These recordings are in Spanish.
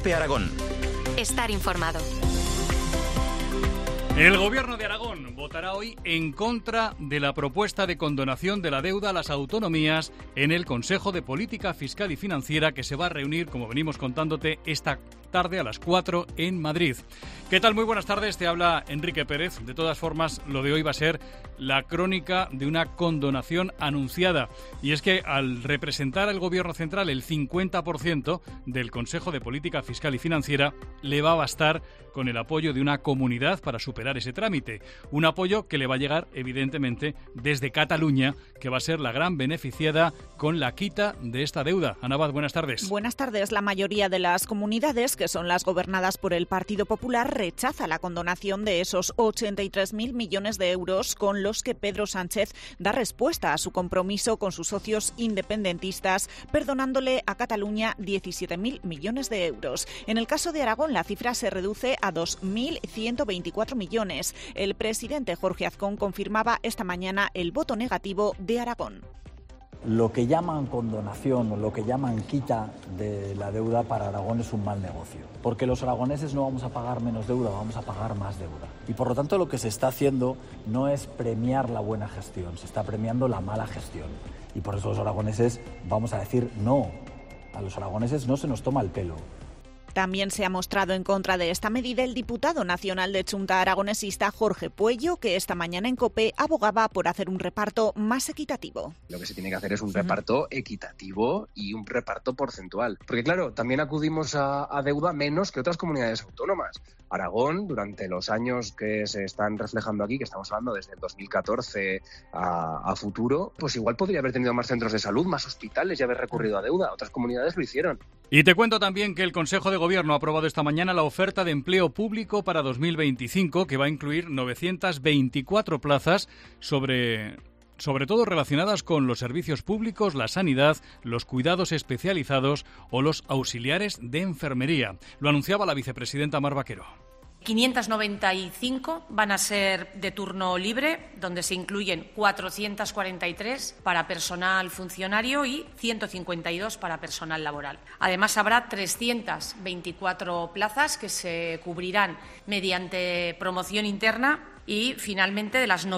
COPE Aragón. Estar informado. El Gobierno de Aragón votará hoy en contra de la propuesta de condonación de la deuda a las autonomías en el Consejo de Política Fiscal y Financiera, que se va a reunir, como venimos contándote, esta tarde a las 4 en Madrid. ¿Qué tal? Muy buenas tardes, te habla Enrique Pérez. De todas formas, lo de hoy va a ser la crónica de una condonación anunciada. Y es que al representar al Gobierno central el 50% del Consejo de Política Fiscal y Financiera, le va a bastar con el apoyo de una comunidad para superar ese trámite. Un apoyo que le va a llegar, evidentemente, desde Cataluña, que va a ser la gran beneficiada con la quita de esta deuda. Ana Abad, buenas tardes. Buenas tardes. La mayoría de las comunidades, que son las gobernadas por el Partido Popular, rechaza la condonación de esos 83.000 millones de euros con los que Pedro Sánchez da respuesta a su compromiso con sus socios independentistas, perdonándole a Cataluña 17.000 millones de euros. En el caso de Aragón, la cifra se reduce a 2.124 millones. El presidente Jorge Azcón confirmaba esta mañana el voto negativo de Aragón. Lo que llaman condonación o lo que llaman quita de la deuda para Aragón es un mal negocio, porque los aragoneses no vamos a pagar menos deuda, vamos a pagar más deuda. Y por lo tanto lo que se está haciendo no es premiar la buena gestión, se está premiando la mala gestión. Y por eso los aragoneses vamos a decir no. A los aragoneses no se nos toma el pelo. También se ha mostrado en contra de esta medida el diputado nacional de Chunta aragonesista Jorge Puello, que esta mañana en COPE abogaba por hacer un reparto más equitativo. Lo que se tiene que hacer es un reparto equitativo y un reparto porcentual. Porque claro, también acudimos a deuda menos que otras comunidades autónomas. Aragón, durante los años que se están reflejando aquí, que estamos hablando desde el 2014 a futuro, pues igual podría haber tenido más centros de salud, más hospitales y haber recurrido a deuda. Otras comunidades lo hicieron. Y te cuento también que el Consejo de Gobierno ha aprobado esta mañana la oferta de empleo público para 2025, que va a incluir 924 plazas sobre todo relacionadas con los servicios públicos, la sanidad, los cuidados especializados o los auxiliares de enfermería. Lo anunciaba la vicepresidenta Mar Vaquero. 595 van a ser de turno libre, donde se incluyen 443 para personal funcionario y 152 para personal laboral. Además, habrá 324 plazas que se cubrirán mediante promoción interna. Y, finalmente, de las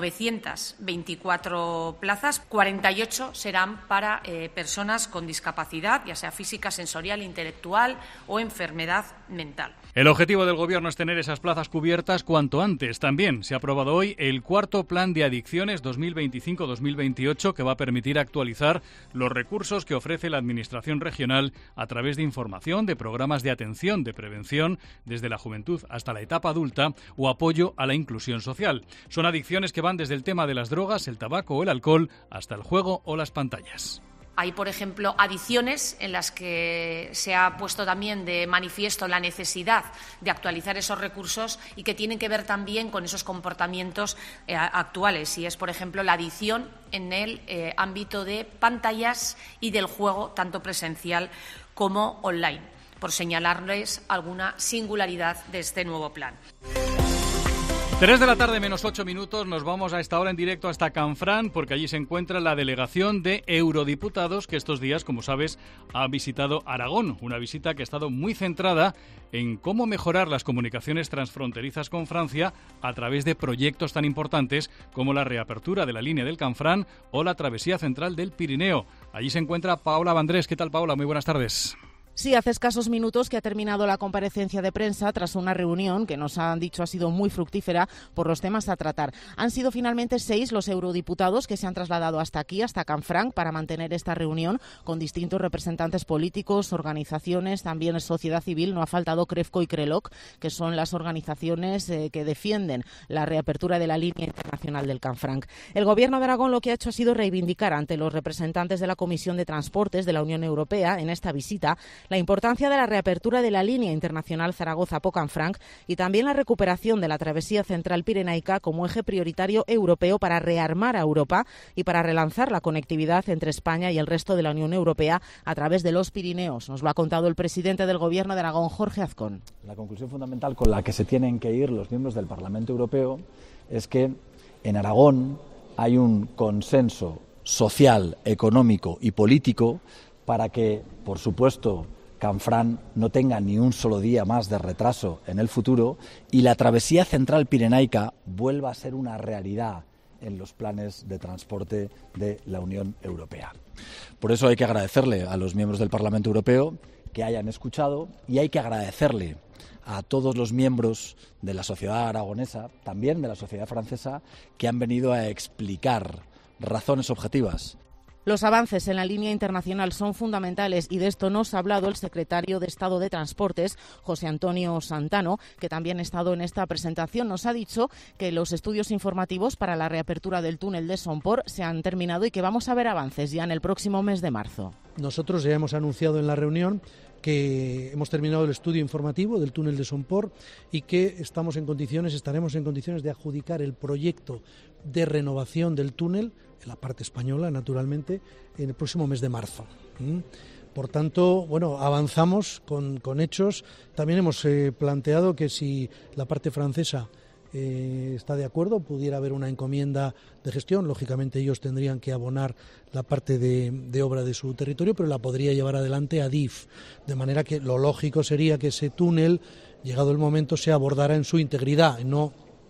924 plazas, 48 serán para personas con discapacidad, ya sea física, sensorial, intelectual o enfermedad mental. El objetivo del Gobierno es tener esas plazas cubiertas cuanto antes. También se ha aprobado hoy el cuarto Plan de Adicciones 2025-2028, que va a permitir actualizar los recursos que ofrece la Administración regional a través de información, de programas de atención, de prevención, desde la juventud hasta la etapa adulta, o apoyo a la inclusión social. Son adicciones que van desde el tema de las drogas, el tabaco o el alcohol, hasta el juego o las pantallas. Hay, por ejemplo, adicciones en las que se ha puesto también de manifiesto la necesidad de actualizar esos recursos y que tienen que ver también con esos comportamientos actuales. Y es, por ejemplo, la adicción en el ámbito de pantallas y del juego, tanto presencial como online, por señalarles alguna singularidad de este nuevo plan. 3 de la tarde menos 8 minutos, nos vamos a esta hora en directo hasta Canfrán, porque allí se encuentra la delegación de eurodiputados que estos días, como sabes, ha visitado Aragón. Una visita que ha estado muy centrada en cómo mejorar las comunicaciones transfronterizas con Francia a través de proyectos tan importantes como la reapertura de la línea del Canfrán o la travesía central del Pirineo. Allí se encuentra Paola Vandrés. ¿Qué tal, Paola? Muy buenas tardes. Sí, hace escasos minutos que ha terminado la comparecencia de prensa tras una reunión que nos han dicho ha sido muy fructífera por los temas a tratar. Han sido finalmente 6 los eurodiputados que se han trasladado hasta aquí, hasta Canfranc, para mantener esta reunión con distintos representantes políticos, organizaciones, también sociedad civil. No ha faltado CREFCO y CRELOC, que son las organizaciones que defienden la reapertura de la línea internacional del Canfranc. El Gobierno de Aragón lo que ha hecho ha sido reivindicar ante los representantes de la Comisión de Transportes de la Unión Europea en esta visita la importancia de la reapertura de la línea internacional Zaragoza-Pau-Canfranc y también la recuperación de la travesía central pirenaica como eje prioritario europeo para rearmar a Europa y para relanzar la conectividad entre España y el resto de la Unión Europea a través de los Pirineos. Nos lo ha contado el presidente del Gobierno de Aragón, Jorge Azcón. La conclusión fundamental con la que se tienen que ir los miembros del Parlamento Europeo es que en Aragón hay un consenso social, económico y político para que, por supuesto, Canfranc no tenga ni un solo día más de retraso en el futuro y la travesía central pirenaica vuelva a ser una realidad en los planes de transporte de la Unión Europea. Por eso hay que agradecerle a los miembros del Parlamento Europeo que hayan escuchado y hay que agradecerle a todos los miembros de la sociedad aragonesa, también de la sociedad francesa, que han venido a explicar razones objetivas. Los avances en la línea internacional son fundamentales y de esto nos ha hablado el secretario de Estado de Transportes, José Antonio Santano, que también ha estado en esta presentación. Nos ha dicho que los estudios informativos para la reapertura del túnel de Somport se han terminado y que vamos a ver avances ya en el próximo mes de marzo. Nosotros ya hemos anunciado en la reunión que hemos terminado el estudio informativo del túnel de Somport y que estaremos en condiciones de adjudicar el proyecto de renovación del túnel, en la parte española, naturalmente, en el próximo mes de marzo. Por tanto, avanzamos con hechos. También hemos planteado que si la parte francesa está de acuerdo, pudiera haber una encomienda de gestión. Lógicamente ellos tendrían que abonar la parte de obra de su territorio, pero la podría llevar adelante Adif, de manera que lo lógico sería que ese túnel, llegado el momento, se abordara en su integridad, no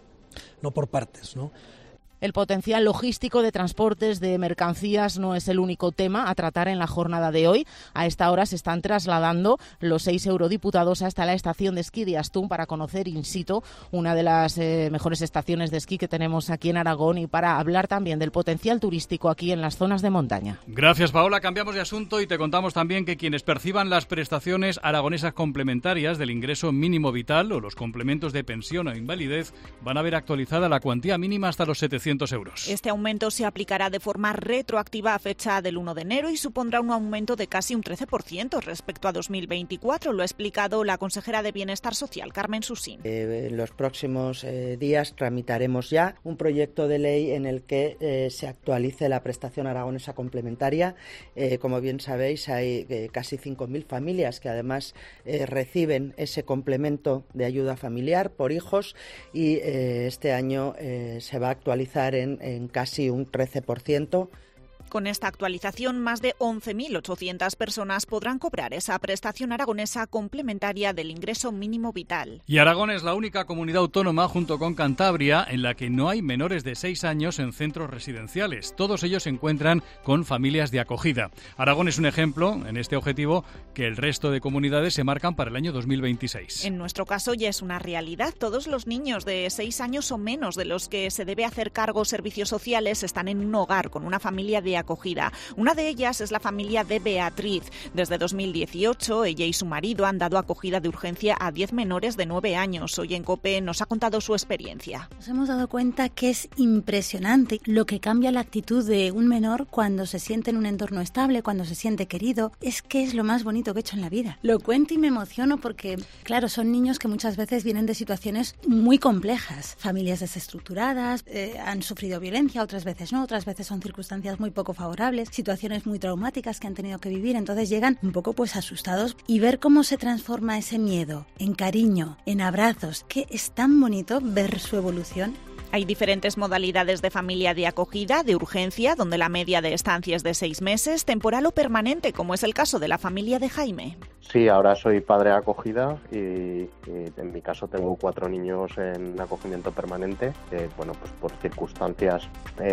por partes, ¿no? El potencial logístico de transportes de mercancías no es el único tema a tratar en la jornada de hoy. A esta hora se están trasladando los 6 eurodiputados hasta la estación de esquí de Astún para conocer in situ una de las mejores estaciones de esquí que tenemos aquí en Aragón y para hablar también del potencial turístico aquí en las zonas de montaña. Gracias, Paola. Cambiamos de asunto y te contamos también que quienes perciban las prestaciones aragonesas complementarias del ingreso mínimo vital o los complementos de pensión o invalidez van a ver actualizada la cuantía mínima hasta los 700 euros. Este aumento se aplicará de forma retroactiva a fecha del 1 de enero y supondrá un aumento de casi un 13% respecto a 2024. Lo ha explicado la consejera de Bienestar Social, Carmen Susín. En los próximos días tramitaremos ya un proyecto de ley en el que se actualice la prestación aragonesa complementaria. Como bien sabéis, hay casi 5.000 familias que además reciben ese complemento de ayuda familiar por hijos y este año se va a actualizar en casi un 13%. Con esta actualización, más de 11.800 personas podrán cobrar esa prestación aragonesa complementaria del ingreso mínimo vital. Y Aragón es la única comunidad autónoma, junto con Cantabria, en la que no hay menores de 6 años en centros residenciales. Todos ellos se encuentran con familias de acogida. Aragón es un ejemplo en este objetivo que el resto de comunidades se marcan para el año 2026. En nuestro caso ya es una realidad. Todos los niños de 6 años o menos de los que se debe hacer cargo servicios sociales están en un hogar con una familia de acogida. Una de ellas es la familia de Beatriz. Desde 2018, ella y su marido han dado acogida de urgencia a 10 menores de 9 años. Hoy en COPE nos ha contado su experiencia. Nos hemos dado cuenta que es impresionante lo que cambia la actitud de un menor cuando se siente en un entorno estable, cuando se siente querido. Es que es lo más bonito que he hecho en la vida. Lo cuento y me emociono porque, claro, son niños que muchas veces vienen de situaciones muy complejas. Familias desestructuradas, han sufrido violencia, otras veces no, otras veces son circunstancias muy poco favorables, situaciones muy traumáticas que han tenido que vivir, entonces llegan un poco asustados y ver cómo se transforma ese miedo en cariño, en abrazos, que es tan bonito ver su evolución. Hay diferentes modalidades de familia de acogida, de urgencia, donde la media de estancia es de 6 meses, temporal o permanente, como es el caso de la familia de Jaime. Sí, ahora soy padre de acogida y en mi caso tengo 4 niños en acogimiento permanente que, pues por circunstancias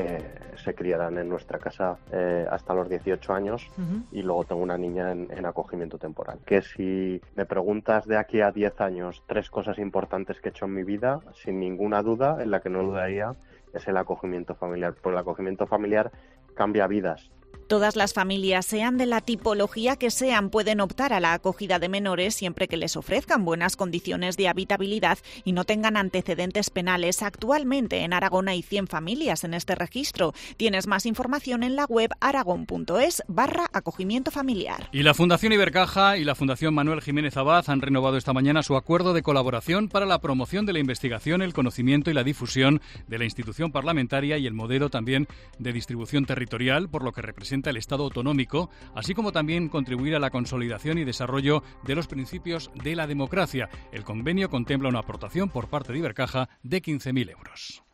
se criarán en nuestra casa hasta los 18 años y luego tengo una niña en acogimiento temporal. Que si me preguntas de aquí a 10 años 3 cosas importantes que he hecho en mi vida, sin ninguna duda, en la que no dudaría, es el acogimiento familiar. Porque el acogimiento familiar cambia vidas. Todas las familias, sean de la tipología que sean, pueden optar a la acogida de menores siempre que les ofrezcan buenas condiciones de habitabilidad y no tengan antecedentes penales. Actualmente en Aragón hay 100 familias en este registro. Tienes más información en la web aragon.es/acogimiento familiar. Y la Fundación Ibercaja y la Fundación Manuel Jiménez Abad han renovado esta mañana su acuerdo de colaboración para la promoción de la investigación, el conocimiento y la difusión de la institución parlamentaria y el modelo también de distribución territorial, por lo que representa el Estado autonómico, así como también contribuir a la consolidación y desarrollo de los principios de la democracia. El convenio contempla una aportación por parte de Ibercaja de 15.000 euros.